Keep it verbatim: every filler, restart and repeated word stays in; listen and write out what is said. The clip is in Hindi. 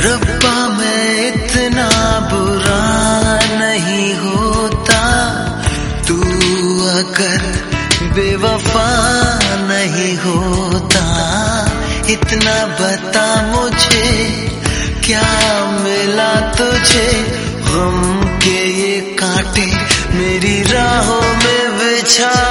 रब्बा मैं इतना बुरा नहीं होता, तू अगर बेवफा नहीं होता। इतना बता मुझे क्या मिला तुझे, गम के ये कांटे मेरी राहों में बिछा